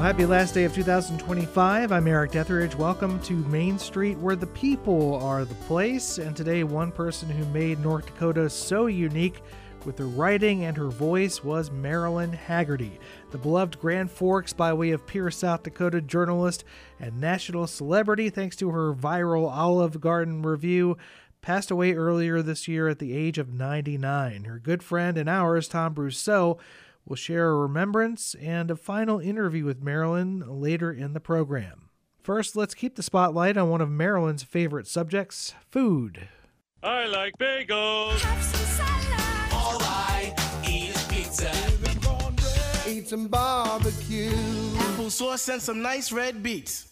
Happy last day of 2025. I'm Eric Etheridge. Welcome to Main Street, where the people are the place. And today, one person who made North Dakota so unique with her writing and her voice was Marilyn Hagerty. The beloved Grand Forks by way of Pierce, South Dakota journalist and national celebrity, thanks to her viral Olive Garden review, passed away earlier this year at the age of 99. Her good friend and ours, Tom Brousseau, will share a remembrance and a final interview with Marilyn later in the program. First, let's keep the spotlight on one of Marilyn's favorite subjects, food. I like bagels. Have some salad. All I eat is pizza. Eat some barbecue. Applesauce and some nice red beets.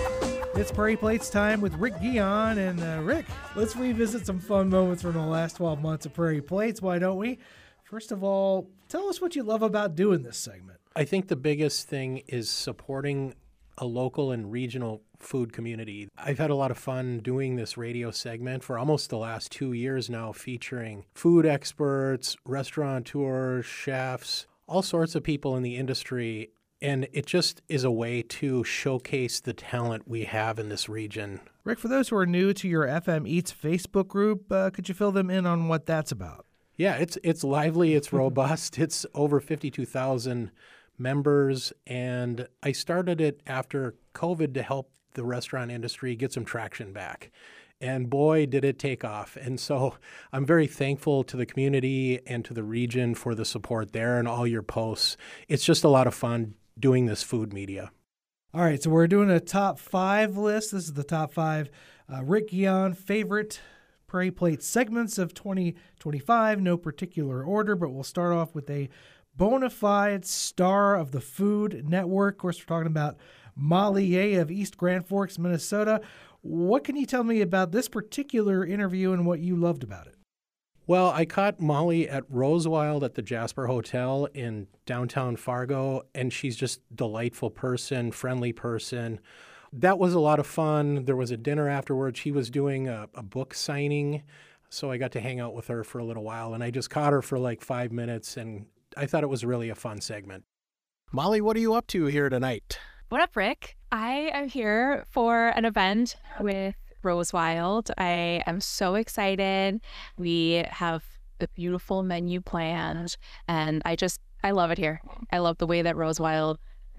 It's Prairie Plates time with Rick Guion. And Rick, let's revisit some fun moments from the last 12 months of Prairie Plates. Why don't we? First of all, tell us what you love about doing this segment. I think the biggest thing is supporting a local and regional food community. I've had a lot of fun doing this radio segment for almost the last 2 years now, featuring food experts, restaurateurs, chefs, all sorts of people in the industry. And it just is a way to showcase the talent we have in this region. Rick, for those who are new to your FM Eats Facebook group, could you fill them in on what that's about? Yeah, it's lively, it's robust, it's over 52,000 members, and I started it after COVID to help the restaurant industry get some traction back. And boy, did it take off. And so I'm very thankful to the community and to the region for the support there and all your posts. It's just a lot of fun doing this food media. All right, so we're doing a top 5 list. This is the top 5 Rick Guion favorite Prairie Plate segments of 2025, no particular order, but we'll start off with a bona fide star of the Food Network. Of course, we're talking about Molly Yeh of East Grand Forks, Minnesota. What can you tell me about this particular interview and what you loved about it? Well, I caught Molly at Rosewild at the Jasper Hotel in downtown Fargo, and she's just a delightful person, friendly person. That was a lot of fun. There was a dinner afterwards. She was doing a book signing, so I got to hang out with her for a little while, and I just caught her for like 5 minutes, and I thought it was really a fun segment. Molly, what are you up to here tonight? What up, Rick? I am here for an event with Rosewild. I am so excited. We have a beautiful menu planned, and I love it here. I love the way that Rosewild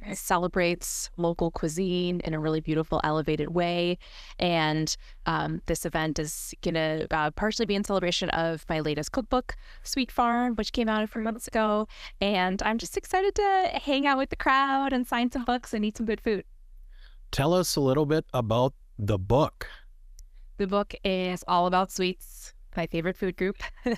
celebrates local cuisine in a really beautiful, elevated way. And this event is going to partially be in celebration of my latest cookbook, Sweet Farm, which came out a few months ago. And I'm just excited to hang out with the crowd and sign some books and eat some good food. Tell us a little bit about the book. The book is all about sweets, my favorite food group,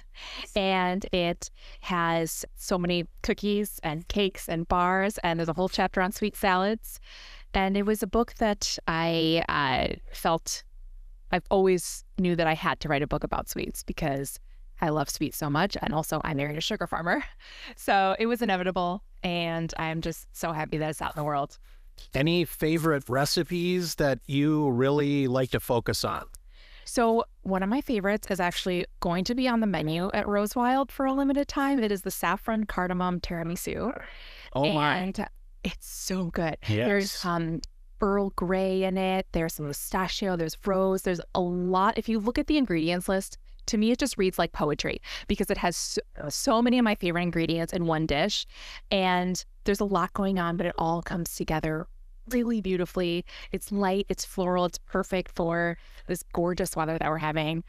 and it has so many cookies and cakes and bars, and there's a whole chapter on sweet salads. And it was a book that I've always knew that I had to write a book about sweets because I love sweets so much, and also I married a sugar farmer. So it was inevitable, and I'm just so happy that it's out in the world. Any favorite recipes that you really like to focus on? So one of my favorites is actually going to be on the menu at Rosewild for a limited time. It is the saffron cardamom tiramisu. Oh my. And it's so good. Yes. There's Earl Grey in it. There's some pistachio. There's rose. There's a lot. If you look at the ingredients list, to me, it just reads like poetry because it has so many of my favorite ingredients in one dish. And there's a lot going on, but it all comes together really beautifully. It's light, it's floral, it's perfect for this gorgeous weather that we're having.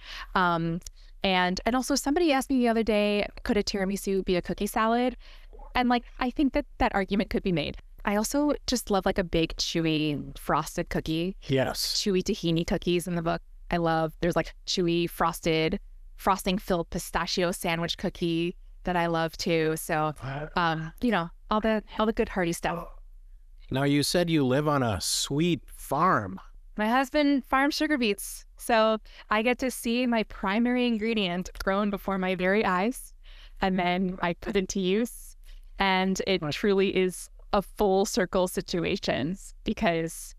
And also somebody asked me the other day, could a tiramisu be a cookie salad? And I think that argument could be made. I also just love a big chewy frosted cookie. Yes. Chewy tahini cookies in the book. I love, there's chewy frosting filled pistachio sandwich cookie that I love too. So, all the good hearty stuff. Now, you said you live on a sweet farm. My husband farms sugar beets, so I get to see my primary ingredient grown before my very eyes, and then I put it to use, and it truly is a full circle situation because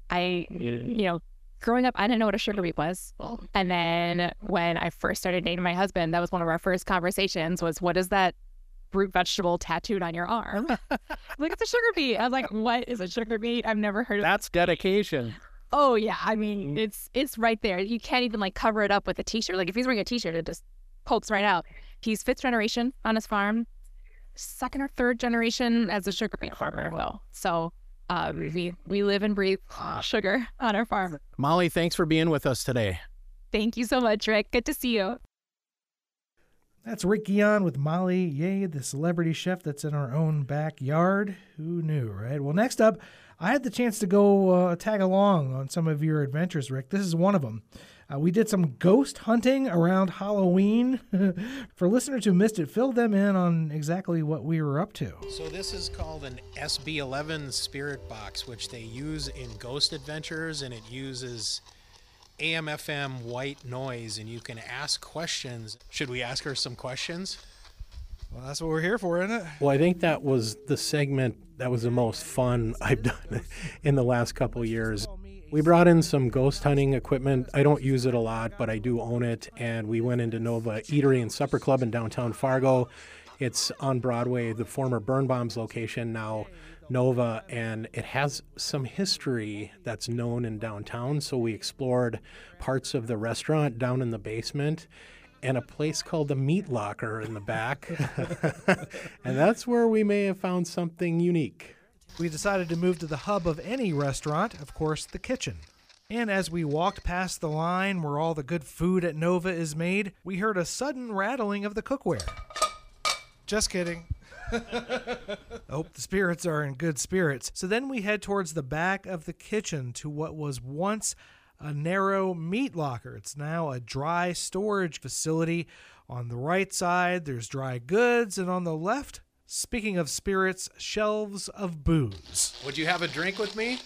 growing up, I didn't know what a sugar beet was, and then when I first started dating my husband, that was one of our first conversations was, what does that root vegetable tattooed on your arm. Like, it's a sugar beet. I was like, what is a sugar beet? I've never heard of That's dedication. Oh, yeah. I mean, it's right there. You can't even, like, cover it up with a T-shirt. Like, if he's wearing a T-shirt, it just pokes right out. He's fifth generation on his farm, second or third generation as a sugar beet farmer. Well, so we live and breathe sugar on our farm. Molly, thanks for being with us today. Thank you so much, Rick. Good to see you. That's Rick Guion with Molly Yeh, the celebrity chef that's in our own backyard. Who knew, right? Well, next up, I had the chance to go tag along on some of your adventures, Rick. This is one of them. We did some ghost hunting around Halloween. For listeners who missed it, fill them in on exactly what we were up to. So this is called an SB11 spirit box, which they use in Ghost Adventures, and it uses AM/FM white noise, and you can ask questions. Should we ask her some questions? Well, that's what we're here for, isn't it? Well, I think that was the segment that was the most fun I've done in the last couple of years. We brought in some ghost hunting equipment. I don't use it a lot, but I do own it. And we went into Nova Eatery and Supper Club in downtown Fargo. It's on Broadway, the former Burn Bombs location, now Nova, and it has some history that's known in downtown. So we explored parts of the restaurant down in the basement and a place called the Meat Locker in the back. And that's where we may have found something unique. We decided to move to the hub of any restaurant, of course, the kitchen. And as we walked past the line where all the good food at Nova is made, we heard a sudden rattling of the cookware. Just kidding. Hope the spirits are in good spirits. So then we head towards the back of the kitchen to what was once a narrow meat locker. It's now a dry storage facility. On the right side, there's dry goods, and on the left, speaking of spirits, shelves of booze. Would you have a drink with me?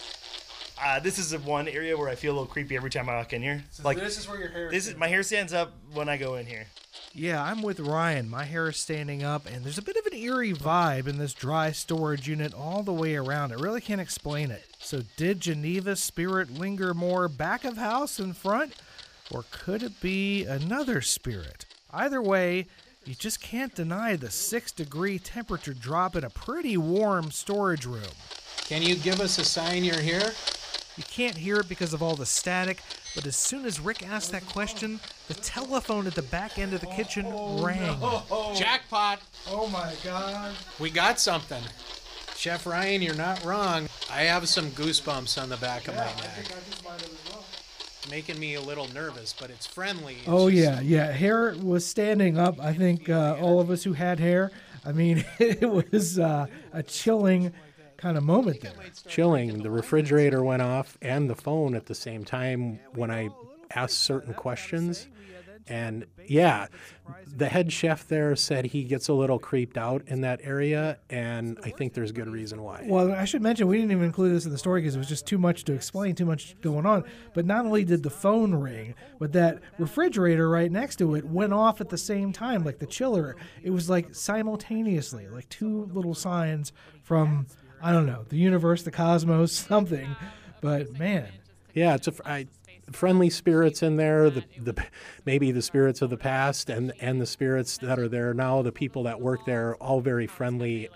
This is the one area where I feel a little creepy every time I walk in here. So this is where your hair is. My hair stands up when I go in here. Yeah, I'm with Ryan. My hair is standing up, and there's a bit of an eerie vibe in this dry storage unit all the way around. I really can't explain it. So did Geneva's spirit linger more back of house and front, or could it be another spirit? Either way, you just can't deny the 6-degree temperature drop in a pretty warm storage room. Can you give us a sign you're here? You can't hear it because of all the static, but as soon as Rick asked that question, the telephone at the back end of the kitchen rang. No. Jackpot! Oh my God. We got something. Chef Ryan, you're not wrong. I have some goosebumps on the back of my neck. I just might have as well. Making me a little nervous, but it's friendly. Oh, yeah. Hair was standing up. I think all of us who had hair, I mean, it was a chilling kind of moment there. Chilling. The refrigerator went off and the phone at the same time when I asked certain questions. And yeah, the head chef there said he gets a little creeped out in that area, and I think there's good reason why. Well, I should mention, we didn't even include this in the story because it was just too much to explain, too much going on. But not only did the phone ring, but that refrigerator right next to it went off at the same time, like the chiller. It was like simultaneously, like two little signs from, I don't know, the universe, the cosmos, something. But man. Yeah, it's friendly spirits in there, the maybe the spirits of the past and the spirits that are there now, the people that work there, all very friendly.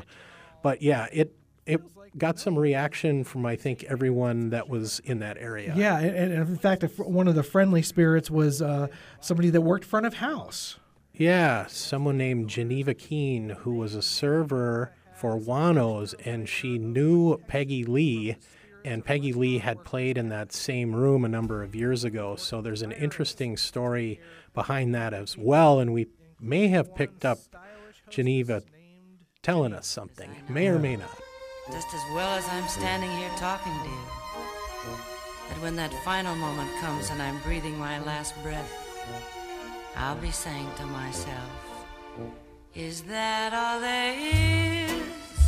But yeah, it got some reaction from, I think, everyone that was in that area. Yeah, and in fact, one of the friendly spirits was somebody that worked front of house. Yeah, someone named Geneva Keene, who was a server for Wano's, and she knew Peggy Lee. And Peggy Lee had played in that same room a number of years ago. So there's an interesting story behind that as well. And we may have picked up Geneva telling us something. May or may not. Just as well as I'm standing here talking to you. That when that final moment comes and I'm breathing my last breath, I'll be saying to myself, is that all there is?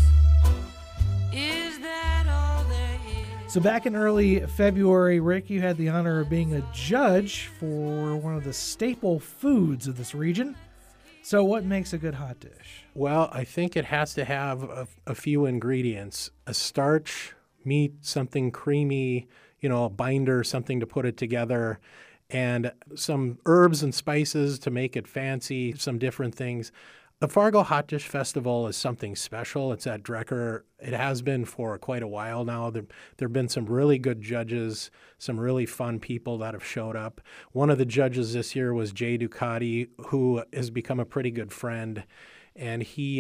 Is that all there is? So back in early February, Rick, you had the honor of being a judge for one of the staple foods of this region. So what makes a good hot dish? Well, I think it has to have a few ingredients. A starch, meat, something creamy, a binder, something to put it together, and some herbs and spices to make it fancy, some different things. The Fargo Hot Dish Festival is something special. It's at Drecker. It has been for quite a while now. There have been some really good judges, some really fun people that have showed up. One of the judges this year was Jay Ducati, who has become a pretty good friend. And he's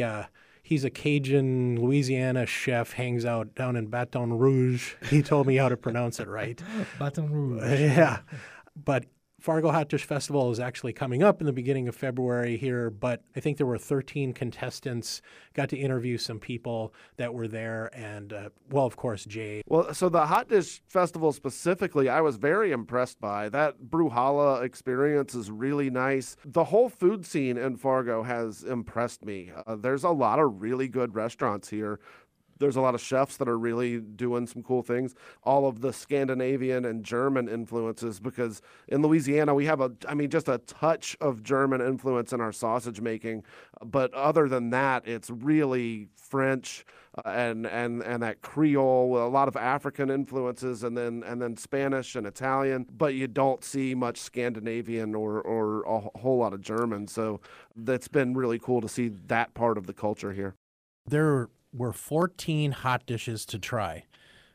a Cajun Louisiana chef, hangs out down in Baton Rouge. He told me how to pronounce it right. Baton Rouge. Yeah. But Fargo Hot Dish Festival is actually coming up in the beginning of February here, but I think there were 13 contestants. Got to interview some people that were there, and, of course, Jay. Well, so the Hot Dish Festival specifically, I was very impressed by. That Bruhala experience is really nice. The whole food scene in Fargo has impressed me. There's a lot of really good restaurants here. There's a lot of chefs that are really doing some cool things. All of the Scandinavian and German influences, because in Louisiana we have just a touch of German influence in our sausage making. But other than that, it's really French and that Creole, a lot of African influences, and then Spanish and Italian. But you don't see much Scandinavian or a whole lot of German. So that's been really cool to see that part of the culture here. There were 14 hot dishes to try.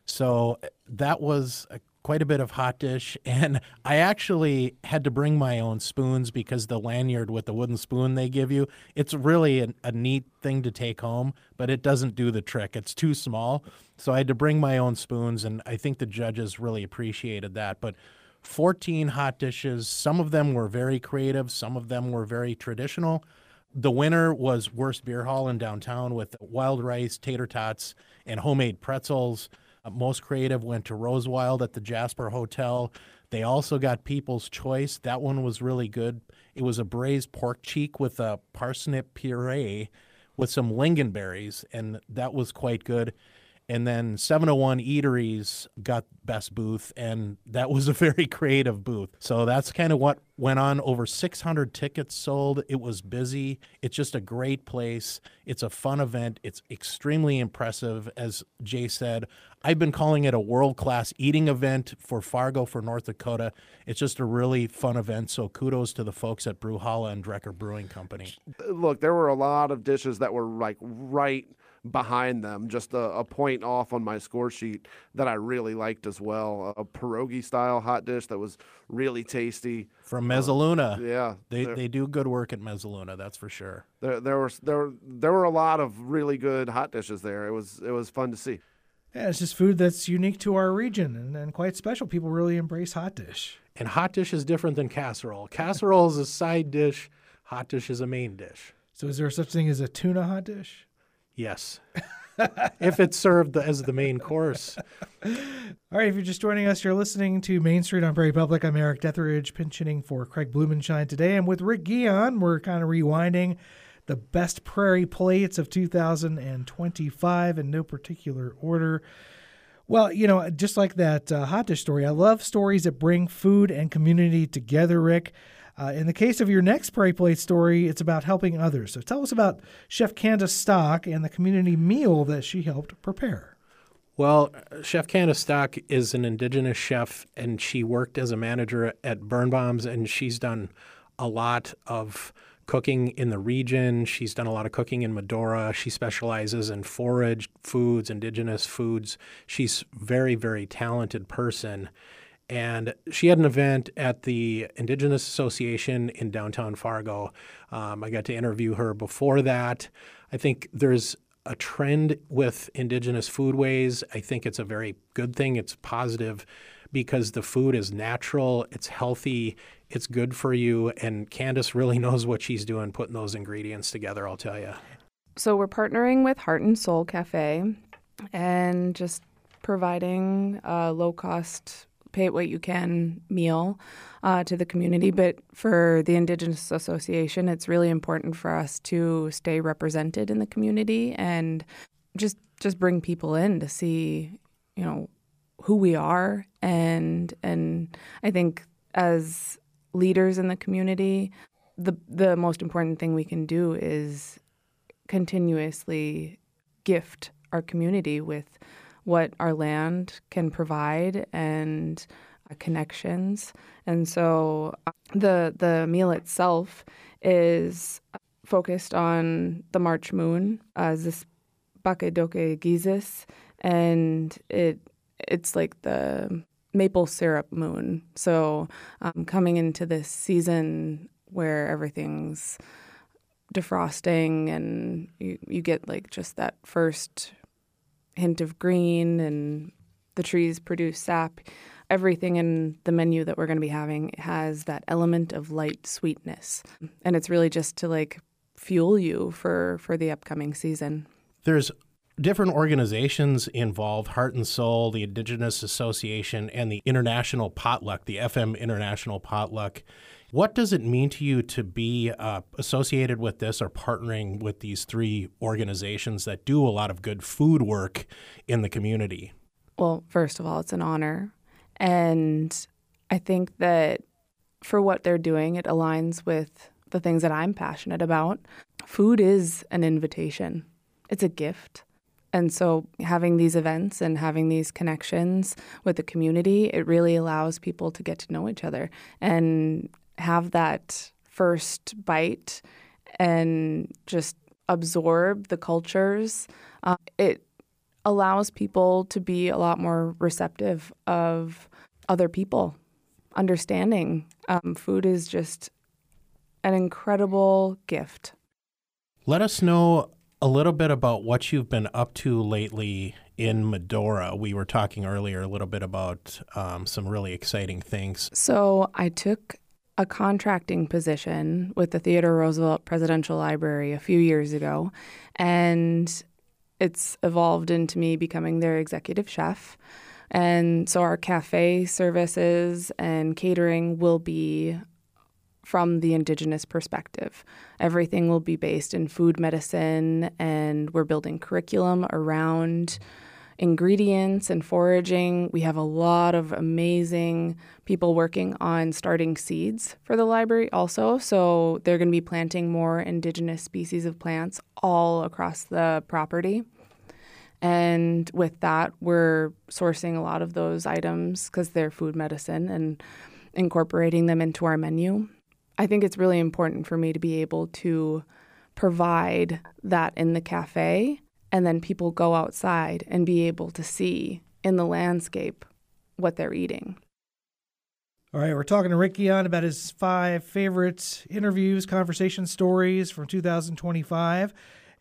So that was quite a bit of hot dish. And I actually had to bring my own spoons because the lanyard with the wooden spoon they give you, it's really a neat thing to take home, but it doesn't do the trick. It's too small. So I had to bring my own spoons, and I think the judges really appreciated that. But 14 hot dishes, some of them were very creative, some of them were very traditional. The winner was Worst Beer Hall in downtown with wild rice, tater tots, and homemade pretzels. Most creative went to Rose Wild at the Jasper Hotel. They also got People's Choice. That one was really good. It was a braised pork cheek with a parsnip puree with some lingonberries, and that was quite good. And then 701 Eateries got best booth, and that was a very creative booth. So that's kind of what went on. Over 600 tickets sold. It was busy. It's just a great place. It's a fun event. It's extremely impressive. As Jay said, I've been calling it a world-class eating event for Fargo, for North Dakota. It's just a really fun event. So kudos to the folks at Bruhala and Drecker Brewing Company. Look, there were a lot of dishes that were like right behind them, just a point off on my score sheet that I really liked as well. A pierogi-style hot dish that was really tasty. From Mezzaluna. Yeah. They do good work at Mezzaluna, that's for sure. There were a lot of really good hot dishes there. It was fun to see. Yeah, it's just food that's unique to our region and quite special. People really embrace hot dish. And hot dish is different than casserole. Casserole is a side dish. Hot dish is a main dish. So is there such thing as a tuna hot dish? Yes. If it's served as the main course. All right, if you're just joining us, you're listening to Main Street on Prairie Public. I'm Eric Detheridge, pinch hitting for Craig Blumenshine today. I'm with Rick Guion. We're kind of rewinding the best prairie plates of 2025 in no particular order. Well, just like that hot dish story, I love stories that bring food and community together, Rick. In the case of your next Prairie Plate story, it's about helping others. So tell us about Chef Candace Stock and the community meal that she helped prepare. Well, Chef Candace Stock is an Indigenous chef, and she worked as a manager at Birnbaum's, and she's done a lot of cooking in the region. She's done a lot of cooking in Medora. She specializes in foraged foods, Indigenous foods. She's a very, very talented person. And she had an event at the Indigenous Association in downtown Fargo. I got to interview her before that. I think there's a trend with Indigenous foodways. I think it's a very good thing. It's positive because the food is natural, it's healthy, it's good for you. And Candace really knows what she's doing, putting those ingredients together, I'll tell you. So we're partnering with Heart and Soul Cafe and just providing low-cost pay-what-you-can meal to the community. But for the Indigenous Association, it's really important for us to stay represented in the community and just bring people in to see, who we are. And I think as leaders in the community, the most important thing we can do is continuously gift our community with what our land can provide and connections. And so the meal itself is focused on the March moon, this Bakedoke Gizis, and it's like the maple syrup moon. So coming into this season where everything's defrosting and you get like just that first hint of green and the trees produce sap, everything in the menu that we're going to be having has that element of light sweetness. And it's really just to like fuel you for the upcoming season. There's different organizations involved, Heart and Soul, the Indigenous Association, and the International Potluck, the FM International Potluck. What does it mean to you to be associated with this or partnering with these three organizations that do a lot of good food work in the community? Well, first of all, it's an honor. And I think that for what they're doing, it aligns with the things that I'm passionate about. Food is an invitation. It's a gift. And so having these events and having these connections with the community, it really allows people to get to know each other and have that first bite and just absorb the cultures. It allows people to be a lot more receptive of other people, understanding. Food is just an incredible gift. Let us know a little bit about what you've been up to lately in Medora. We were talking earlier a little bit about some really exciting things. So I took a contracting position with the Theodore Roosevelt Presidential Library a few years ago, and it's evolved into me becoming their executive chef. And so our cafe services and catering will be from the Indigenous perspective. Everything will be based in food medicine, and we're building curriculum around ingredients and foraging. We have a lot of amazing people working on starting seeds for the library also. So they're going to be planting more Indigenous species of plants all across the property. And with that, we're sourcing a lot of those items because they're food medicine and incorporating them into our menu. I think it's really important for me to be able to provide that in the cafe, and then people go outside and be able to see in the landscape what they're eating. All right, we're talking to Rick Guion about his 5 favorite interviews, conversation stories from 2025.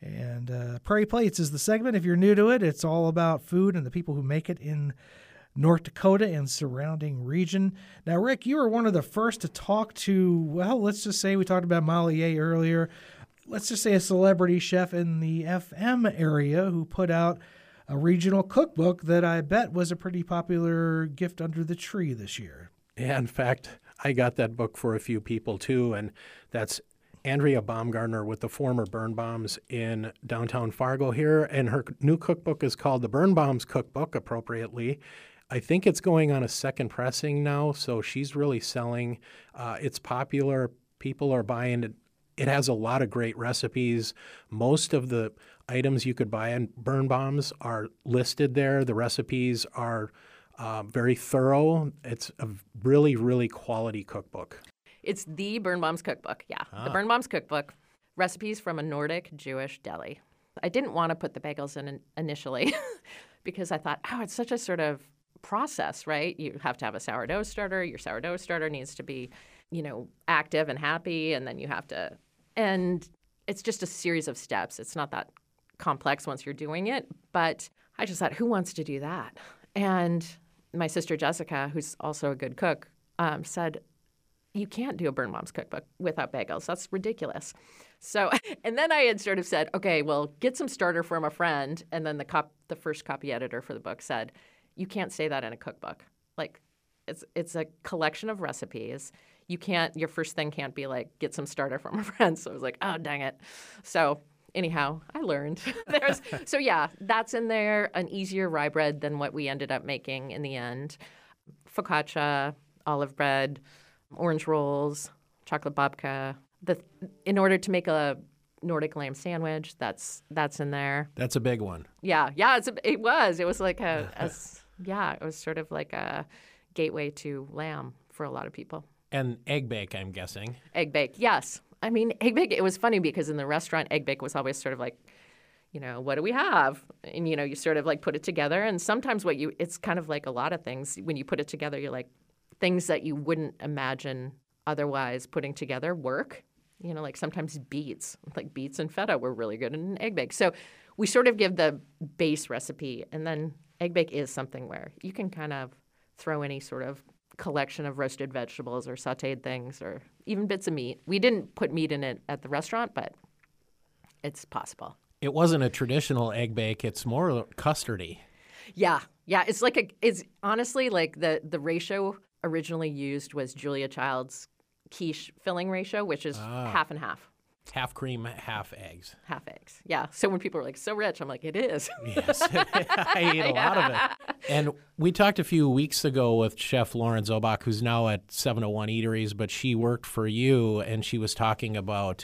And Prairie Plates is the segment. If you're new to it, it's all about food and the people who make it in North Dakota and surrounding region. Now, Rick, you were one of the first to talk to, well, let's just say we talked about Molly A earlier. Let's just say a celebrity chef in the FM area who put out a regional cookbook that I bet was a pretty popular gift under the tree this year. Yeah, in fact, I got that book for a few people too, and that's Andrea Baumgartner with the former Birnbaums in downtown Fargo here, and her new cookbook is called the Birnbaums Cookbook, appropriately. I think it's going on a second pressing now, so she's really selling. It's popular. People are buying it. It has a lot of great recipes. Most of the items you could buy in Birnbaums are listed there. The recipes are very thorough. It's a really, really quality cookbook. It's the Birnbaums Cookbook, yeah. The Birnbaums Cookbook, recipes from a Nordic Jewish deli. I didn't want to put the bagels in initially because I thought, it's such a sort of process, right? You have to have a sourdough starter. Your sourdough starter needs to be, active and happy, and then you have to, and it's just a series of steps. It's not that complex once you're doing it, but I just thought, who wants to do that? And my sister Jessica, who's also a good cook, said, you can't do a Birnbaums Cookbook without bagels. That's ridiculous. So, and then I had sort of said, okay, well, get some starter from a friend. And then the first copy editor for the book said, you can't say that in a cookbook. Like, it's a collection of recipes. Your first thing can't be like, get some starter from a friend. So I was like, oh, dang it. So anyhow, I learned. So yeah, that's in there, an easier rye bread than what we ended up making in the end. Focaccia, olive bread, orange rolls, chocolate babka. In order to make a Nordic lamb sandwich, that's in there. That's a big one. Yeah. It was like it was sort of like a gateway to lamb for a lot of people. And egg bake, I'm guessing. Egg bake, yes. I mean, egg bake, it was funny because in the restaurant, egg bake was always sort of like, what do we have? And, you sort of like put it together. And sometimes it's kind of like a lot of things. When you put it together, you're like, things that you wouldn't imagine otherwise putting together work. Like sometimes beets and feta were really good in an egg bake. So we sort of give the base recipe, and then egg bake is something where you can kind of throw any sort of collection of roasted vegetables or sautéed things or even bits of meat. We didn't put meat in it at the restaurant, but it's possible. It wasn't a traditional egg bake. It's more custardy. Yeah. It's honestly like the ratio originally used was Julia Child's quiche filling ratio, which is half and half. Half cream, half eggs. Half eggs. Yeah. So when people are like, so rich, I'm like, it is. Yes. I ate a lot of it. And we talked a few weeks ago with Chef Lauren Zobach, who's now at 701 Eateries, but she worked for you, and she was talking about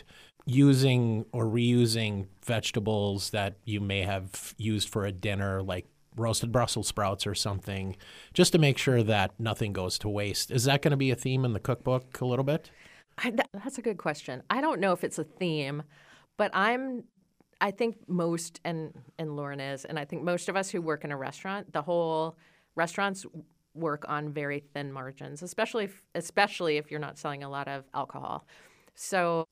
using or reusing vegetables that you may have used for a dinner, like roasted Brussels sprouts or something, just to make sure that nothing goes to waste. Is that going to be a theme in the cookbook a little bit? That's a good question. I don't know if it's a theme, but I think most, and Lauren is, and I think most of us who work in a restaurant, the whole restaurants work on very thin margins, especially if you're not selling a lot of alcohol. So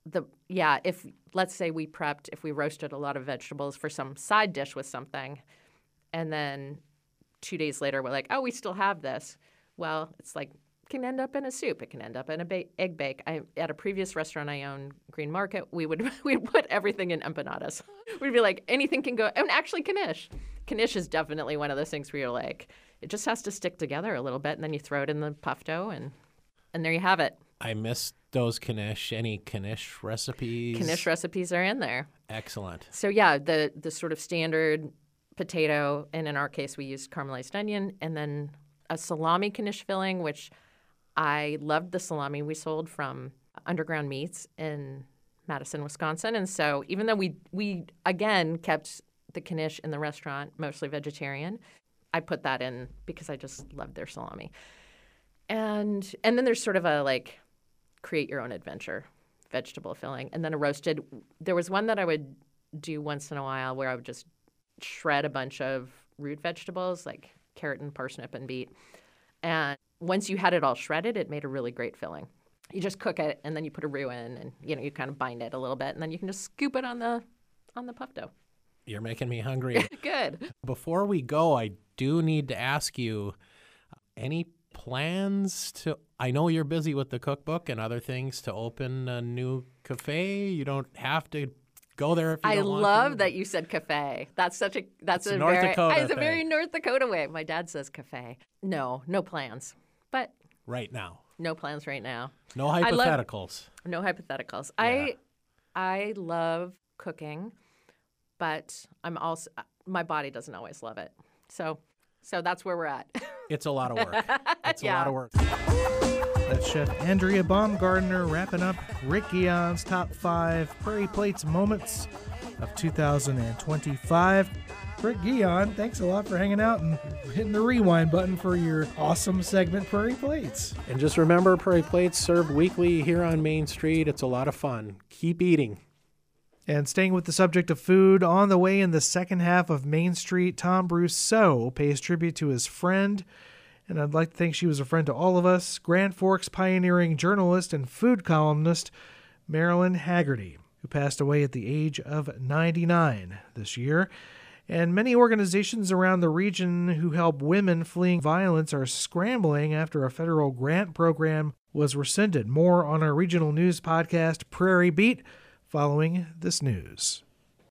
if let's say if we roasted a lot of vegetables for some side dish with something, and then 2 days later we're like, oh, we still have this. Well, it's like, it can end up in a soup. It can end up in an egg bake. At a previous restaurant I owned, Green Market, we'd put everything in empanadas. We'd be like, anything can go. And actually, knish. Knish is definitely one of those things where you're like, it just has to stick together a little bit, and then you throw it in the puff dough, and there you have it. I missed those knish. Any knish recipes? Knish recipes are in there. Excellent. So yeah, the sort of standard potato, and in our case we used caramelized onion, and then a salami knish filling, which I loved the salami we sold from Underground Meats in Madison, Wisconsin. And so even though we again kept the knish in the restaurant, mostly vegetarian, I put that in because I just loved their salami. And then there's sort of a like create your own adventure vegetable filling. And then a roasted. There was one that I would do once in a while where I would just shred a bunch of root vegetables like carrot and parsnip and beet. And once you had it all shredded, it made a really great filling. You just cook it, and then you put a roux in, and you kind of bind it a little bit, and then you can just scoop it on the puff dough. You're making me hungry. Good. Before we go, I do need to ask you, any plans to, I know you're busy with the cookbook and other things, to open a new cafe? You don't have to go there if you don't want to. I love that you said cafe. That's a North Dakota It's a thing. very North Dakota way. My dad says cafe. No plans. But right now. No plans right now. No hypotheticals. No hypotheticals. Yeah. I love cooking, but my body doesn't always love it. So that's where we're at. It's a lot of work. It's a lot of work. That's Chef Andrea Baumgardner wrapping up Rick Guillon's top 5 Prairie Plates moments of 2025. Rick Guillon, thanks a lot for hanging out and hitting the rewind button for your awesome segment, Prairie Plates. And just remember, Prairie Plates served weekly here on Main Street. It's a lot of fun. Keep eating. And staying with the subject of food, on the way in the second half of Main Street, Tom Brousseau pays tribute to his friend, and I'd like to think she was a friend to all of us, Grand Forks pioneering journalist and food columnist Marilyn Haggerty, who passed away at the age of 99 this year. And many organizations around the region who help women fleeing violence are scrambling after a federal grant program was rescinded. More on our regional news podcast, Prairie Beat, following this news.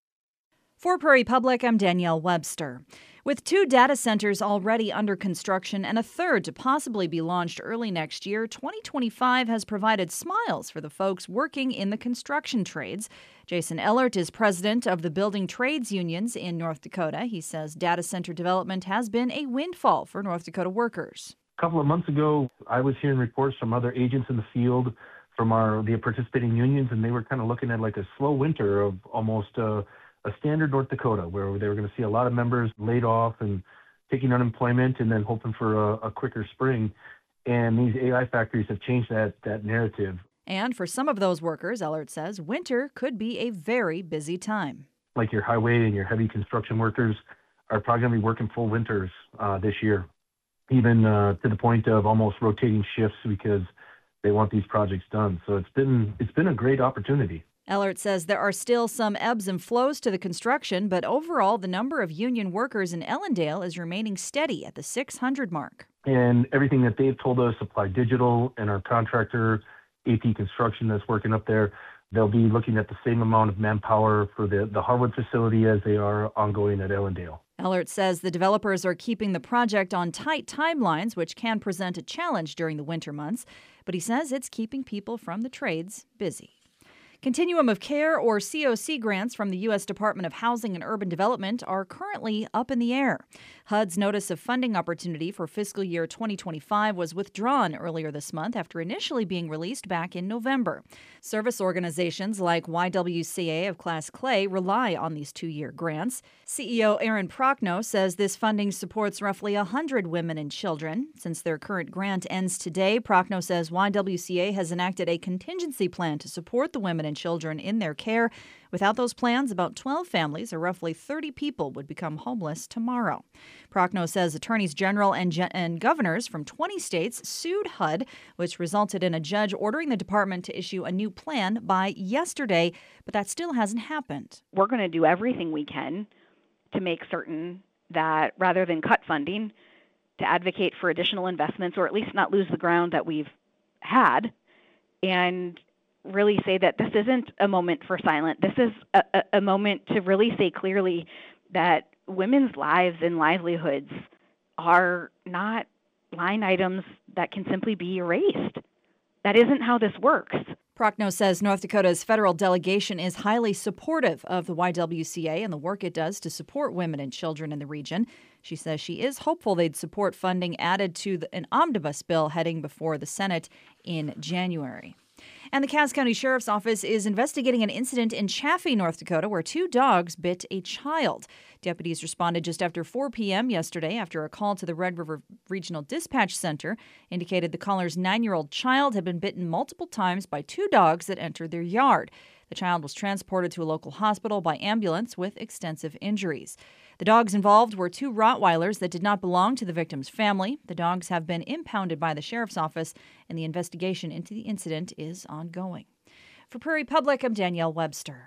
For Prairie Public, I'm Danielle Webster. With 2 data centers already under construction and a third to possibly be launched early next year, 2025 has provided smiles for the folks working in the construction trades. Jason Ellert is president of the Building Trades Unions in North Dakota. He says data center development has been a windfall for North Dakota workers. A couple of months ago, I was hearing reports from other agents in the field from the participating unions, and they were kind of looking at like a slow winter of almost a standard North Dakota, where they were going to see a lot of members laid off and taking unemployment and then hoping for a quicker spring. And these AI factories have changed that narrative. And for some of those workers, Ellert says, winter could be a very busy time. Like your highway and your heavy construction workers are probably going to be working full winters this year, even to the point of almost rotating shifts because they want these projects done. So it's been a great opportunity. Ellert says there are still some ebbs and flows to the construction, but overall the number of union workers in Ellendale is remaining steady at the 600 mark. And everything that they've told us, Applied Digital and our contractor, AP Construction that's working up there, they'll be looking at the same amount of manpower for the Harwood facility as they are ongoing at Ellendale. Ellert says the developers are keeping the project on tight timelines, which can present a challenge during the winter months, but he says it's keeping people from the trades busy. Continuum of Care, or COC grants from the U.S. Department of Housing and Urban Development are currently up in the air. HUD's notice of funding opportunity for fiscal year 2025 was withdrawn earlier this month after initially being released back in November. Service organizations like YWCA of Class Clay rely on these two-year grants. CEO Aaron Prochnow says this funding supports roughly 100 women and children. Since their current grant ends today, Prochnow says YWCA has enacted a contingency plan to support the women and children in their care. Without those plans, about 12 families, or roughly 30 people, would become homeless tomorrow. Prochnow says attorneys general and governors from 20 states sued HUD, which resulted in a judge ordering the department to issue a new plan by yesterday, but that still hasn't happened. We're going to do everything we can to make certain that rather than cut funding, to advocate for additional investments, or at least not lose the ground that we've had, and really say that this isn't a moment for silent. This is a moment to really say clearly that women's lives and livelihoods are not line items that can simply be erased. That isn't how this works. Prochnow says North Dakota's federal delegation is highly supportive of the YWCA and the work it does to support women and children in the region. She says she is hopeful they'd support funding added to an omnibus bill heading before the Senate in January. And the Cass County Sheriff's Office is investigating an incident in Chaffee, North Dakota, where two dogs bit a child. Deputies responded just after 4 p.m. yesterday after a call to the Red River Regional Dispatch Center indicated the caller's 9-year-old child had been bitten multiple times by two dogs that entered their yard. The child was transported to a local hospital by ambulance with extensive injuries. The dogs involved were two Rottweilers that did not belong to the victim's family. The dogs have been impounded by the sheriff's office, and the investigation into the incident is ongoing. For Prairie Public, I'm Danielle Webster.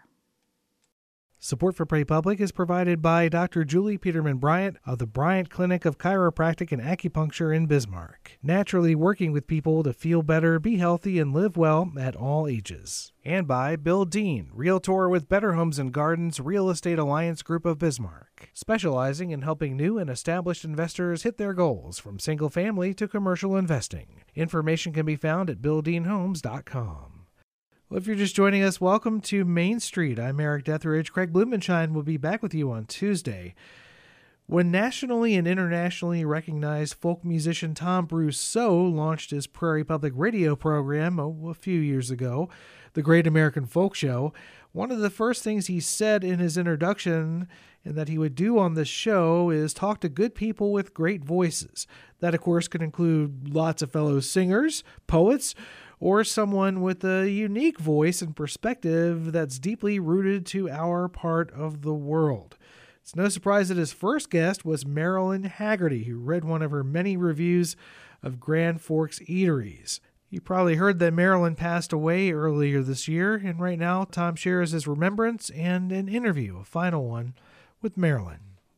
Support for Prairie Public is provided by Dr. Julie Peterman Bryant of the Bryant Clinic of Chiropractic and Acupuncture in Bismarck, naturally working with people to feel better, be healthy, and live well at all ages. And by Bill Dean, Realtor with Better Homes and Gardens Real Estate Alliance Group of Bismarck, specializing in helping new and established investors hit their goals from single family to commercial investing. Information can be found at BillDeanHomes.com. Well, if you're just joining us, welcome to Main Street. I'm Eric Detheridge. Craig Blumenschein will be back with you on Tuesday. When nationally and internationally recognized folk musician Tom Brousseau launched his Prairie Public radio program a few years ago, The Great American Folk Show, one of the first things he said in his introduction and that he would do on this show is talk to good people with great voices. That, of course, could include lots of fellow singers, poets, or someone with a unique voice and perspective that's deeply rooted to our part of the world. It's no surprise that his first guest was Marilyn Haggerty, who read one of her many reviews of Grand Forks eateries. You probably heard that Marilyn passed away earlier this year, and right now Tom shares his remembrance and an interview, a final one, with Marilyn.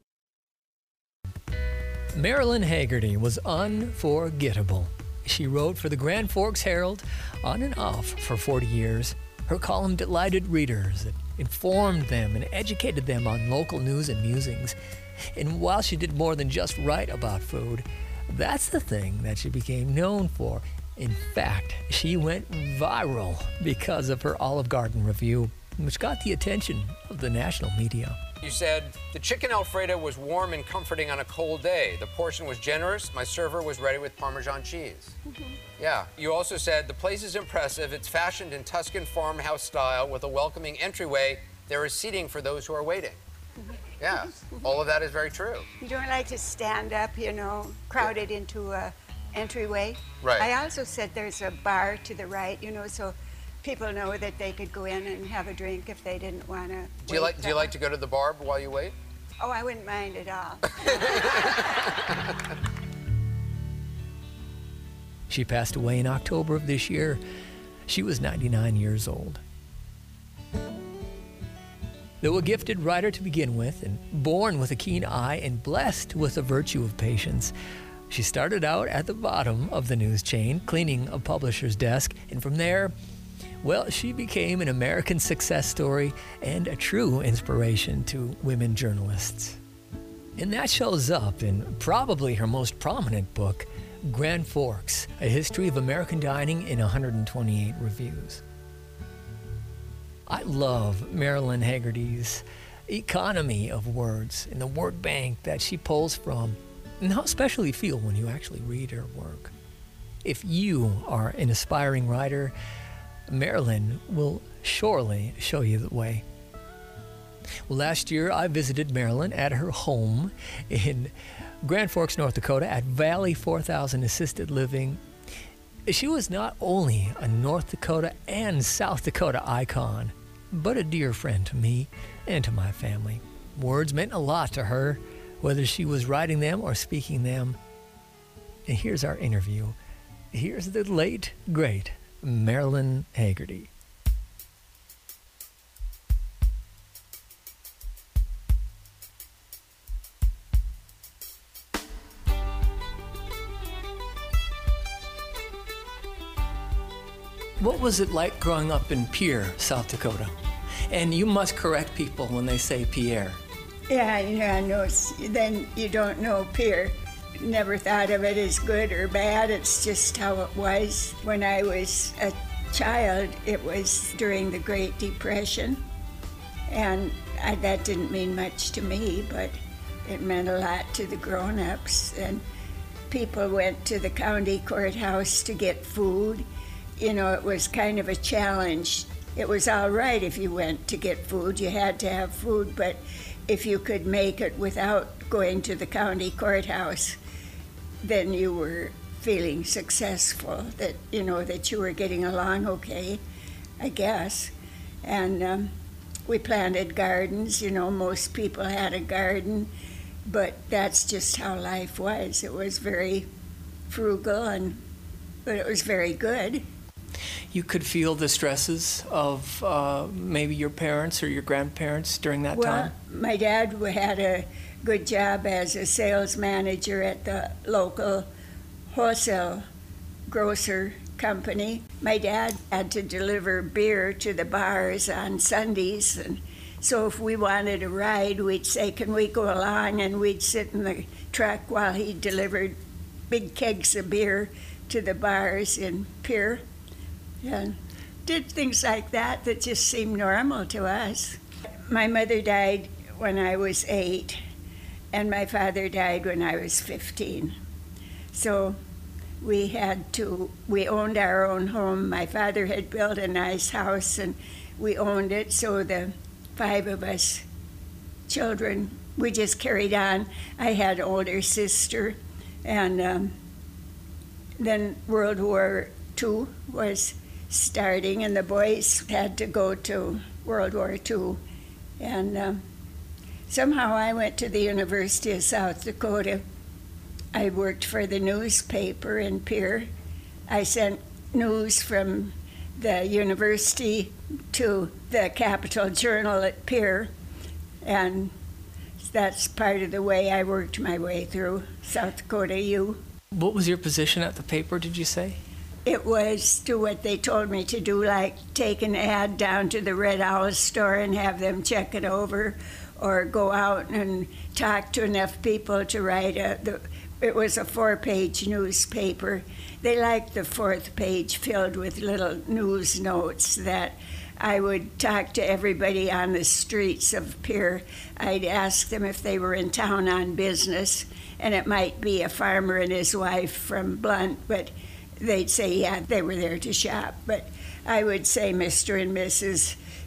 Marilyn Haggerty was unforgettable. She wrote for the Grand Forks Herald on and off for 40 years. Her column delighted readers. It informed them and educated them on local news and musings. And while she did more than just write about food, that's the thing that she became known for. In fact, she went viral because of her Olive Garden review, which got the attention of the national media. You said, the chicken Alfredo was warm and comforting on a cold day. The portion was generous. My server was ready with Parmesan cheese. Yeah. You also said, the place is impressive. It's fashioned in Tuscan farmhouse style with a welcoming entryway. There is seating for those who are waiting. Yeah, all of that is very true. You don't like to stand up, crowded into a entryway. Right. I also said there's a bar to the right, so people know that they could go in and have a drink if they didn't want to. Do you like to go to the bar while you wait? Oh, I wouldn't mind at all. She passed away in October of this year. She was 99 years old. Though a gifted writer to begin with, and born with a keen eye and blessed with the virtue of patience, she started out at the bottom of the news chain, cleaning a publisher's desk, and from there, well, she became an American success story and a true inspiration to women journalists. And that shows up in probably her most prominent book, Grand Forks, A History of American Dining in 128 Reviews. I love Marilyn Haggerty's economy of words and the word bank that she pulls from, and how special you feel when you actually read her work. If you are an aspiring writer, Marilyn will surely show you the way. Well, last year I visited Marilyn at her home in Grand Forks, North Dakota at Valley 4000 Assisted Living. She was not only a North Dakota and South Dakota icon, but a dear friend to me and to my family. Words meant a lot to her, whether she was writing them or speaking them. And here's our interview. Here's the late, great Marilyn Haggerty. What was it like growing up in Pierre, South Dakota? And you must correct people when they say Pierre. Yeah, I know. Then you don't know Pierre. Never thought of it as good or bad. It's just how it was. When I was a child, it was during the Great Depression. And that didn't mean much to me, but it meant a lot to the grown-ups. And people went to the county courthouse to get food. It was kind of a challenge. It was all right if you went to get food. You had to have food, but if you could make it without going to the county courthouse, then you were feeling successful, that you were getting along okay, I guess. And we planted gardens. Most people had a garden, but that's just how life was. It was very frugal, but it was very good. You could feel the stresses of maybe your parents or your grandparents during that time? My dad had a good job as a sales manager at the local wholesale grocer company. My dad had to deliver beer to the bars on Sundays, and so if we wanted a ride, we'd say, "Can we go along?" And we'd sit in the truck while he delivered big kegs of beer to the bars in Pierre. And did things like that just seemed normal to us. My mother died when I was 8, and my father died when I was 15. So we owned our own home. My father had built a nice house, and we owned it, so the 5 of us children, we just carried on. I had an older sister, and then World War II was starting, and the boys had to go to World War II. And somehow I went to the University of South Dakota. I worked for the newspaper in Pierre. I sent news from the university to the Capital Journal at Pierre, and that's part of the way I worked my way through South Dakota U. What was your position at the paper, did you say? It was do what they told me to do, like take an ad down to the Red Owl store and have them check it over, or go out and talk to enough people to write it was a 4-page newspaper. They liked the 4th page filled with little news notes that I would talk to everybody on the streets of Pierre. I'd ask them if they were in town on business, and it might be a farmer and his wife from Blunt, but they'd say, yeah, they were there to shop. But I would say Mr. and Mrs.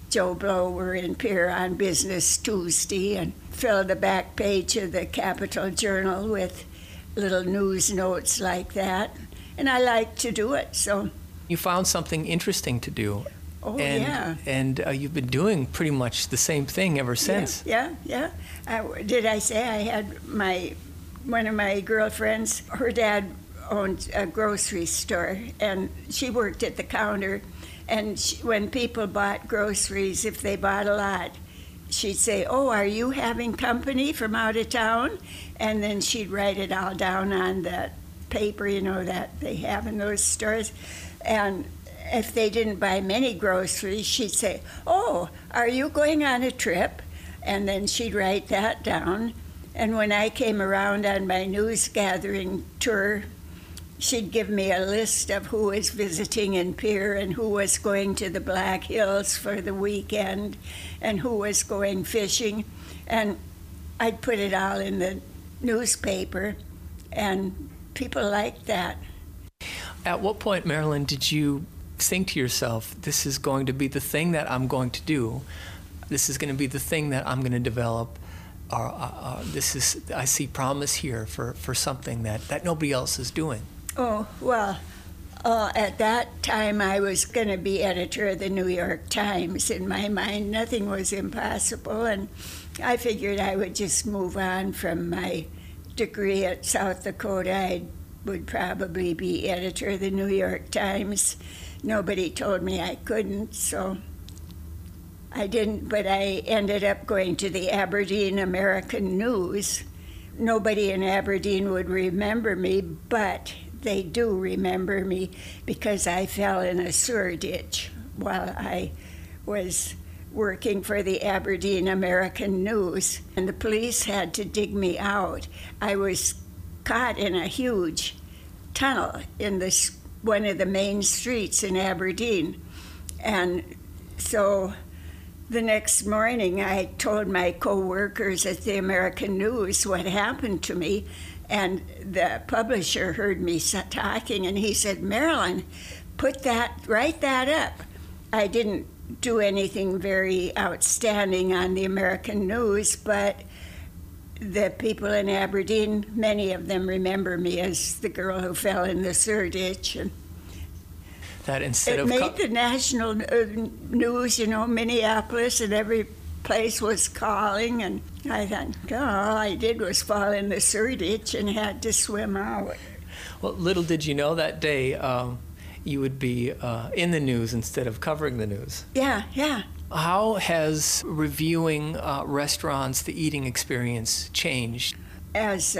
Joe Blow were in Pierre on Business Tuesday and fill the back page of the Capital Journal with little news notes like that. And I like to do it, so. You found something interesting to do. Oh, and, yeah. And you've been doing pretty much the same thing ever since. Yeah. Did I say I had one of my girlfriends, her dad owned a grocery store, and she worked at the counter. And when people bought groceries, if they bought a lot, she'd say, "Oh, are you having company from out of town?" And then she'd write it all down on that paper, that they have in those stores. And if they didn't buy many groceries, she'd say, "Oh, are you going on a trip?" And then she'd write that down. And when I came around on my news gathering tour, she'd give me a list of who was visiting in Pierre and who was going to the Black Hills for the weekend and who was going fishing. And I'd put it all in the newspaper, and people liked that. At what point, Marilyn, did you think to yourself, this is going to be the thing that I'm going to do, this is going to be the thing that I'm going to develop, I see promise here for something that nobody else is doing? Oh, well, at that time I was going to be editor of the New York Times. In my mind, nothing was impossible, and I figured I would just move on from my degree at South Dakota. I would probably be editor of the New York Times. Nobody told me I couldn't, so I didn't, but I ended up going to the Aberdeen American News. Nobody in Aberdeen would remember me, but they do remember me because I fell in a sewer ditch while I was working for the Aberdeen American News, and the police had to dig me out. I was caught in a huge tunnel in one of the main streets in Aberdeen. And so the next morning I told my co-workers at the American News what happened to me, and the publisher heard me talking, and he said, "Marilyn, write that up." I didn't do anything very outstanding on the American News, but the people in Aberdeen, many of them remember me as the girl who fell in the sewer ditch. And that instead it of made the national news, Minneapolis, and every place was calling, and I thought, all I did was fall in the sewer ditch and had to swim out. Well, little did you know that day you would be in the news instead of covering the news. Yeah. How has reviewing restaurants, the eating experience, changed? As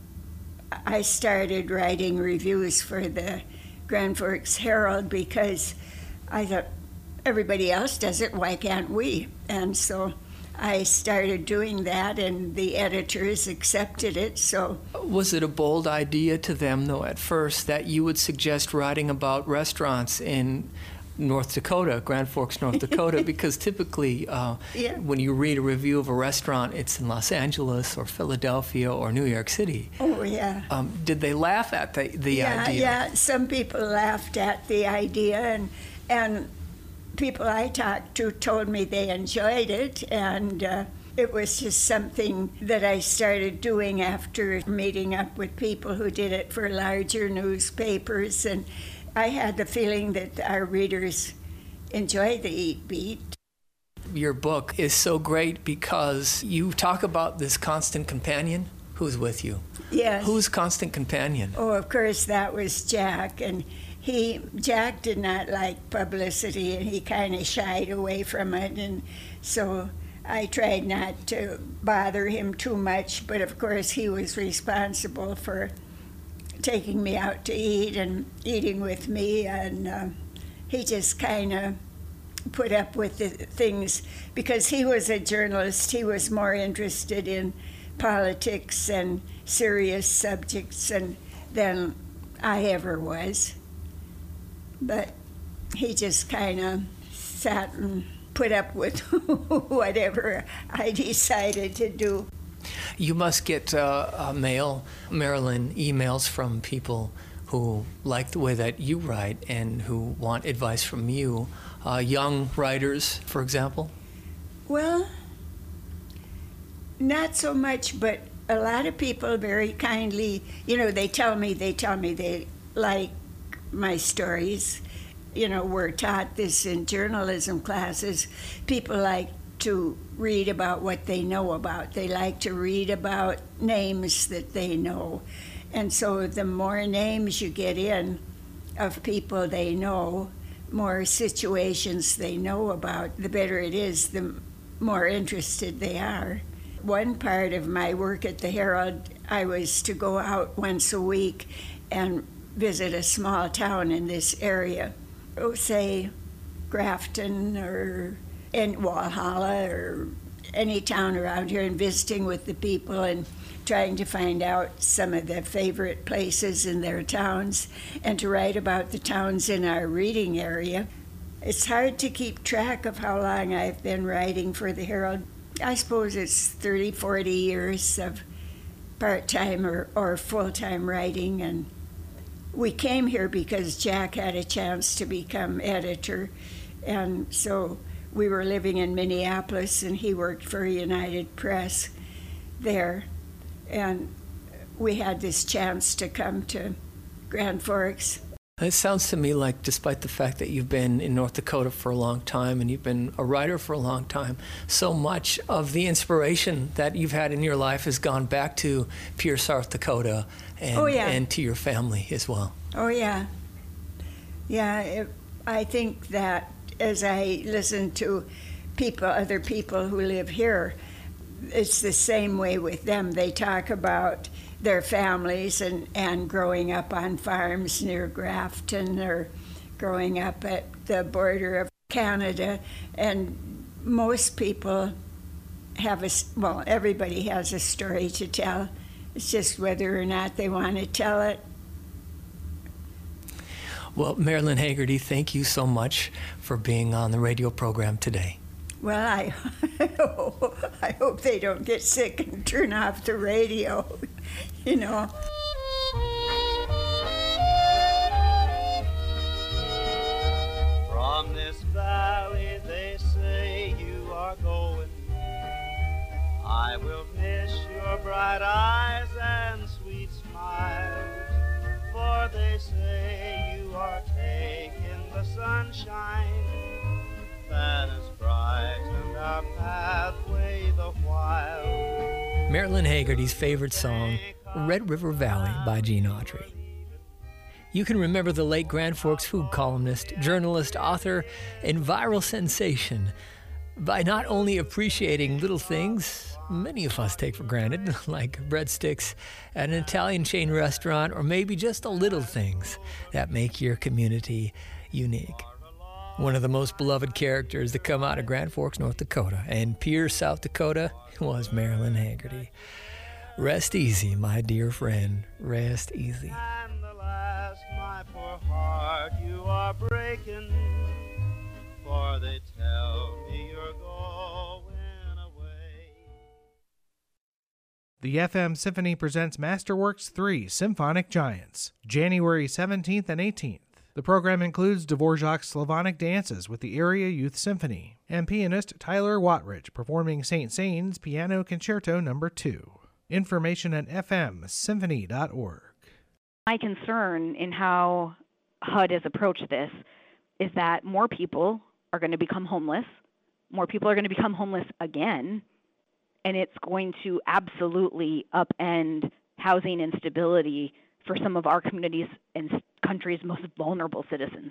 I started writing reviews for the Grand Forks Herald, because I thought, everybody else does it, why can't we? And so I started doing that, and the editors accepted it. So, was it a bold idea to them, though, at first, that you would suggest writing about restaurants in North Dakota, Grand Forks, North Dakota? Because typically, when you read a review of a restaurant, it's in Los Angeles or Philadelphia or New York City. Oh, yeah. Did they laugh at the idea? Yeah, some people laughed at the idea, and people I talked to told me they enjoyed it, and it was just something that I started doing after meeting up with people who did it for larger newspapers, and I had the feeling that our readers enjoy the Eat Beat. Your book is so great because you talk about this constant companion who's with you. Yes. Who's constant companion? Oh, of course, that was Jack, and Jack did not like publicity, and he kind of shied away from it, and so I tried not to bother him too much, but of course he was responsible for taking me out to eat and eating with me, and he just kind of put up with the things because he was a journalist. He was more interested in politics and serious subjects than I ever was. But he just kind of sat and put up with whatever I decided to do. You must get Marilyn, emails from people who like the way that you write and who want advice from you young writers, for example? Well, not so much, but a lot of people very kindly, they tell me they like my stories. We're taught this in journalism classes. People like to read about what they know about. They like to read about names that they know. And so the more names you get in of people they know, more situations they know about, the better it is, the more interested they are. One part of my work at the Herald, I was to go out once a week and visit a small town in this area. Say Grafton or in Walhalla or any town around here, and visiting with the people and trying to find out some of the favorite places in their towns and to write about the towns in our reading area. It's hard to keep track of how long I've been writing for the Herald. I suppose it's 30, 40 years of part-time or full-time writing. And we came here because Jack had a chance to become editor. And so we were living in Minneapolis, and he worked for United Press there. And we had this chance to come to Grand Forks. It sounds to me like, despite the fact that you've been in North Dakota for a long time and you've been a writer for a long time, so much of the inspiration that you've had in your life has gone back to Pierre, South Dakota, and to your family as well. Oh, yeah. Yeah, I think that as I listen to other people who live here, it's the same way with them. They talk about their families and growing up on farms near Grafton or growing up at the border of Canada. And most people have everybody has a story to tell. It's just whether or not they want to tell it. Well, Marilyn Haggerty, thank you so much for being on the radio program today. Well, I hope they don't get sick and turn off the radio, From this valley they say you are going. I will miss your bright eyes and sweet smiles, for they say you are taking the sunshine that has brightened our pathway the while. Marilyn Haggerty's favorite song, Red River Valley by Gene Autry. You can remember the late Grand Forks food columnist, journalist, author, and viral sensation by not only appreciating little things many of us take for granted, like breadsticks at an Italian chain restaurant, or maybe just the little things that make your community unique. One of the most beloved characters to come out of Grand Forks, North Dakota, and Pierre, South Dakota, was Marilyn Haggerty. Rest easy, my dear friend. Rest easy. And the last, my poor heart, you are breaking, for they tell me you're going away. The FM Symphony presents Masterworks 3 Symphonic Giants, January 17th and 18th. The program includes Dvorak's Slavonic dances with the Area Youth Symphony and pianist Tyler Watrich performing St. Saëns Piano Concerto No. 2. Information at fmsymphony.org. My concern in how HUD has approached this is that more people are going to become homeless. More people are going to become homeless again, and it's going to absolutely upend housing instability for some of our communities and country's most vulnerable citizens.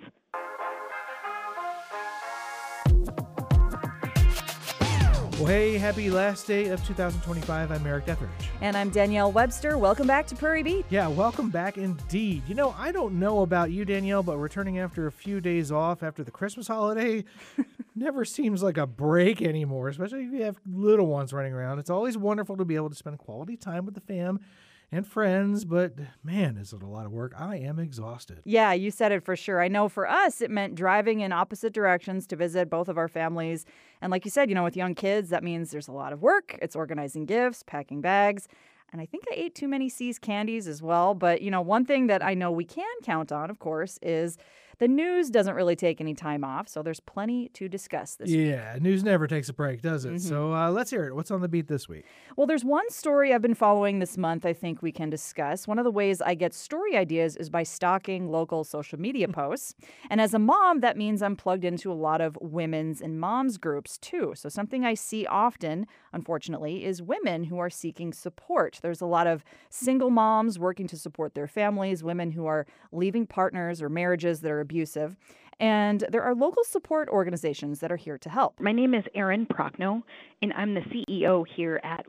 Well, hey, happy last day of 2025. I'm Eric Etheridge. And I'm Danielle Webster. Welcome back to Prairie Beat. Yeah, welcome back indeed. You know, I don't know about you, Danielle, but returning after a few days off after the Christmas holiday never seems like a break anymore, especially if you have little ones running around. It's always wonderful to be able to spend quality time with the fam and friends, but man, is it a lot of work. I am exhausted. Yeah, you said it for sure. I know for us, it meant driving in opposite directions to visit both of our families. And like you said, with young kids, that means there's a lot of work. It's organizing gifts, packing bags. And I think I ate too many See's candies as well. But, one thing that I know we can count on, of course, is The news doesn't really take any time off, so there's plenty to discuss this week. Yeah, news never takes a break, does it? So let's hear it. What's on the beat this week? Well, there's one story I've been following this month I think we can discuss. One of the ways I get story ideas is by stalking local social media posts. And as a mom, that means I'm plugged into a lot of women's and moms groups too. So something I see often, unfortunately, is women who are seeking support. There's a lot of single moms working to support their families, women who are leaving partners or marriages that are abusive. And there are local support organizations that are here to help. My name is Erin Prochnow, and I'm the CEO here at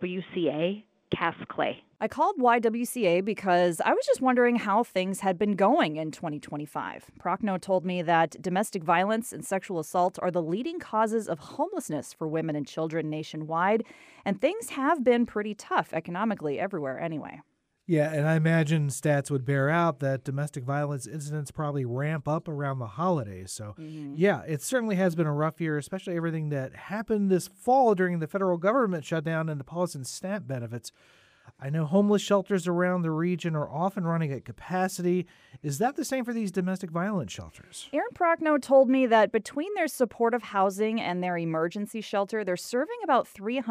YWCA Cass Clay. I called YWCA because I was just wondering how things had been going in 2025. Prochnow told me that domestic violence and sexual assault are the leading causes of homelessness for women and children nationwide, and things have been pretty tough economically everywhere anyway. Yeah, and I imagine stats would bear out that domestic violence incidents probably ramp up around the holidays. So, yeah, it certainly has been a rough year, especially everything that happened this fall during the federal government shutdown and the pause in SNAP benefits. I know homeless shelters around the region are often running at capacity. Is that the same for these domestic violence shelters? Erin Prochnow told me that between their supportive housing and their emergency shelter, they're serving about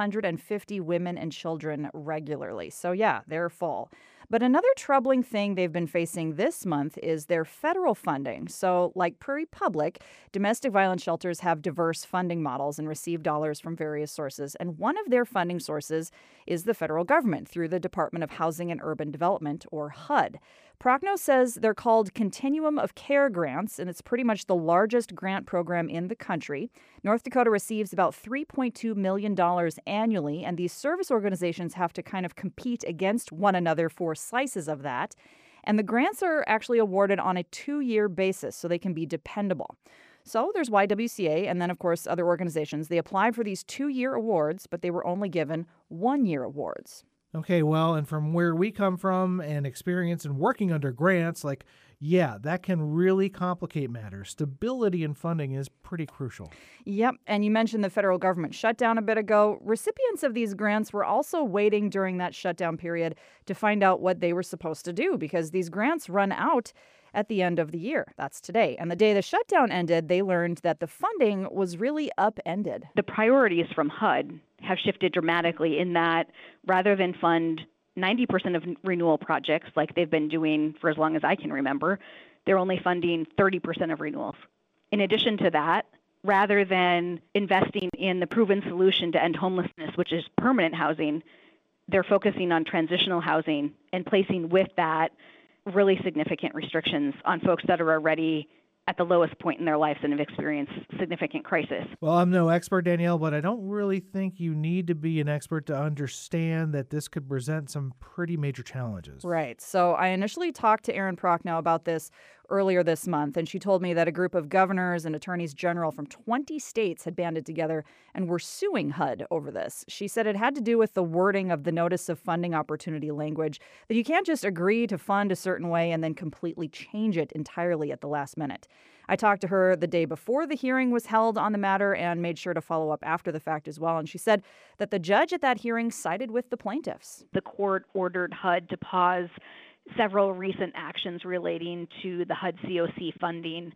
350 women and children regularly. So yeah, they're full. But another troubling thing they've been facing this month is their federal funding. So like Prairie Public, domestic violence shelters have diverse funding models and receive dollars from various sources. And one of their funding sources is the federal government through the Department of Housing and Urban Development, or HUD. Prochnow says they're called Continuum of Care grants, and it's pretty much the largest grant program in the country. North Dakota receives about $3.2 million annually, and these service organizations have to kind of compete against one another for slices of that. And the grants are actually awarded on a 2-year basis, so they can be dependable. So there's YWCA, and then, of course, other organizations. They applied for these 2-year awards, but they were only given 1-year awards. Okay, well, and from where we come from and experience in working under grants, yeah, that can really complicate matters. Stability in funding is pretty crucial. Yep, and you mentioned the federal government shutdown a bit ago. Recipients of these grants were also waiting during that shutdown period to find out what they were supposed to do, because these grants run out at the end of the year. That's today. And the day the shutdown ended, they learned that the funding was really upended. The priorities from HUD have shifted dramatically in that rather than fund 90% of renewal projects like they've been doing for as long as I can remember, they're only funding 30% of renewals. In addition to that, rather than investing in the proven solution to end homelessness, which is permanent housing, they're focusing on transitional housing and placing with that really significant restrictions on folks that are already at the lowest point in their lives and have experienced significant crisis. Well, I'm no expert, Danielle, but I don't really think you need to be an expert to understand that this could present some pretty major challenges. Right. So I initially talked to Erin Prochnow about this earlier this month, and she told me that a group of governors and attorneys general from 20 states had banded together and were suing HUD over this. She said it had to do with the wording of the Notice of Funding Opportunity language, that you can't just agree to fund a certain way and then completely change it entirely at the last minute. I talked to her the day before the hearing was held on the matter and made sure to follow up after the fact as well. And she said that the judge at that hearing sided with the plaintiffs. The court ordered HUD to pause several recent actions relating to the HUD COC funding,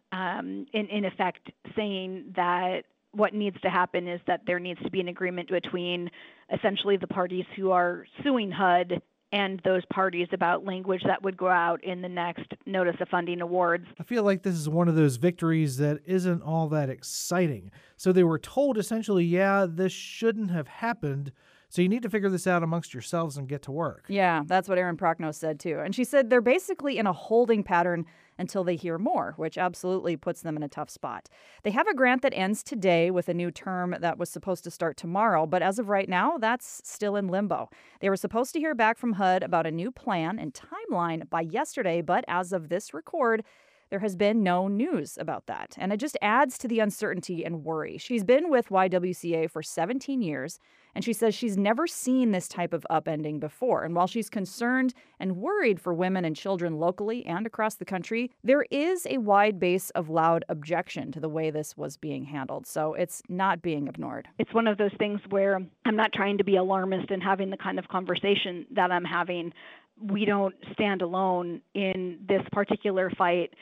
in effect saying that what needs to happen is that there needs to be an agreement between essentially the parties who are suing HUD and those parties about language that would go out in the next Notice of Funding awards. I feel like this is one of those victories that isn't all that exciting. So they were told essentially, yeah, this shouldn't have happened, so you need to figure this out amongst yourselves and get to work. Yeah, that's what Erin Prochnow said too. And she said they're basically in a holding pattern until they hear more, which absolutely puts them in a tough spot. They have a grant that ends today with a new term that was supposed to start tomorrow, but as of right now, that's still in limbo. They were supposed to hear back from HUD about a new plan and timeline by yesterday, but as of this record, there has been no news about that. And it just adds to the uncertainty and worry. She's been with YWCA for 17 years, and she says she's never seen this type of upending before. And while she's concerned and worried for women and children locally and across the country, there is a wide base of loud objection to the way this was being handled. So it's not being ignored. It's one of those things where I'm not trying to be alarmist in having the kind of conversation that I'm having. We don't stand alone in this particular fight.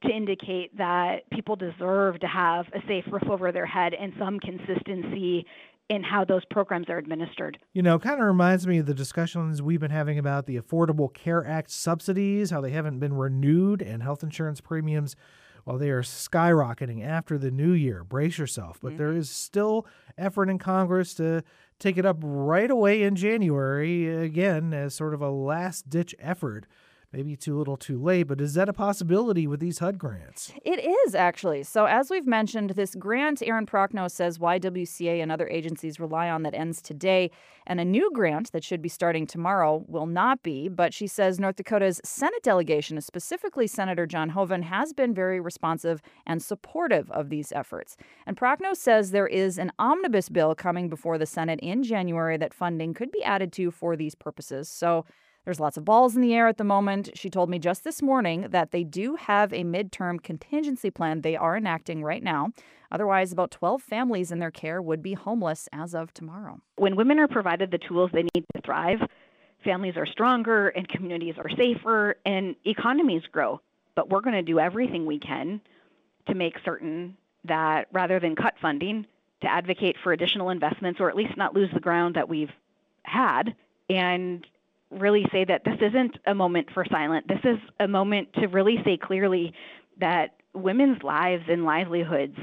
to indicate that people deserve to have a safe roof over their head and some consistency in how those programs are administered. You know, kind of reminds me of the discussions we've been having about the Affordable Care Act subsidies, how they haven't been renewed, and health insurance premiums, well, they are skyrocketing after the new year. Brace yourself. But there is still effort in Congress to take it up right away in January, again, as sort of a last-ditch effort. Maybe too little too late, but is that a possibility with these HUD grants? It is, actually. So as we've mentioned, this grant, Erin Prochnow says YWCA and other agencies rely on that ends today. And a new grant that should be starting tomorrow will not be. But she says North Dakota's Senate delegation, specifically Senator John Hoeven, has been very responsive and supportive of these efforts. And Prochnow says there is an omnibus bill coming before the Senate in January that funding could be added to for these purposes. So there's lots of balls in the air at the moment. She told me just this morning that they do have a midterm contingency plan they are enacting right now. Otherwise, about 12 families in their care would be homeless as of tomorrow. When women are provided the tools they need to thrive, families are stronger and communities are safer and economies grow. But we're going to do everything we can to make certain that rather than cut funding, to advocate for additional investments or at least not lose the ground that we've had, and really say that this isn't a moment for silence. This is a moment to really say clearly that women's lives and livelihoods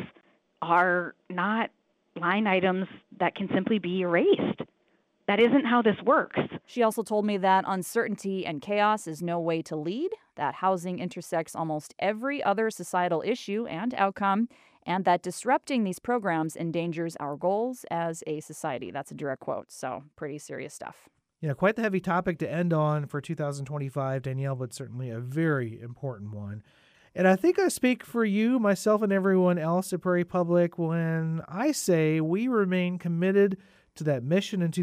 are not line items that can simply be erased. That isn't how this works. She also told me that uncertainty and chaos is no way to lead, that housing intersects almost every other societal issue and outcome, and that disrupting these programs endangers our goals as a society. That's a direct quote, so pretty serious stuff. Yeah, quite the heavy topic to end on for 2025, Danielle, but certainly a very important one. And I think I speak for you, myself, and everyone else at Prairie Public when I say we remain committed to that mission in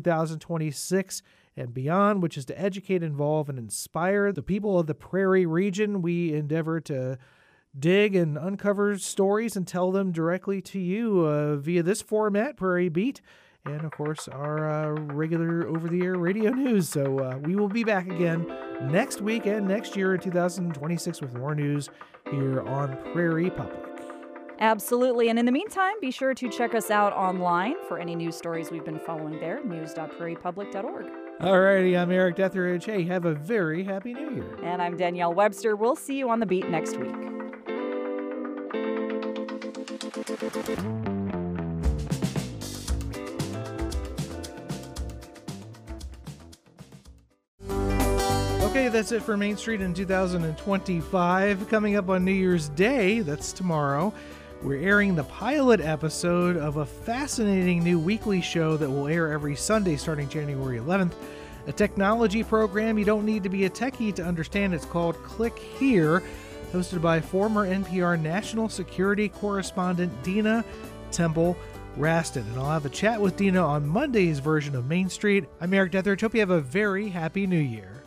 2026 and beyond, which is to educate, involve, and inspire the people of the Prairie region. We endeavor to dig and uncover stories and tell them directly to you via this format, Prairie Beat, and, of course, our regular over-the-air radio news. So we will be back again next week and next year in 2026 with more news here on Prairie Public. Absolutely. And in the meantime, be sure to check us out online for any news stories we've been following there, news.prairiepublic.org. All righty, I'm Eric Detheridge. Hey, have a very happy New Year. And I'm Danielle Webster. We'll see you on the beat next week. Okay, that's it for Main Street in 2025. Coming up on New Year's Day, that's tomorrow, we're airing the pilot episode of a fascinating new weekly show that will air every Sunday starting January 11th. A technology program you don't need to be a techie to understand. It's called Click Here, hosted by former NPR national security correspondent Dina Temple Raston. And I'll have a chat with Dina on Monday's version of Main Street. I'm Eric Detheridge. Hope you have a very happy New Year.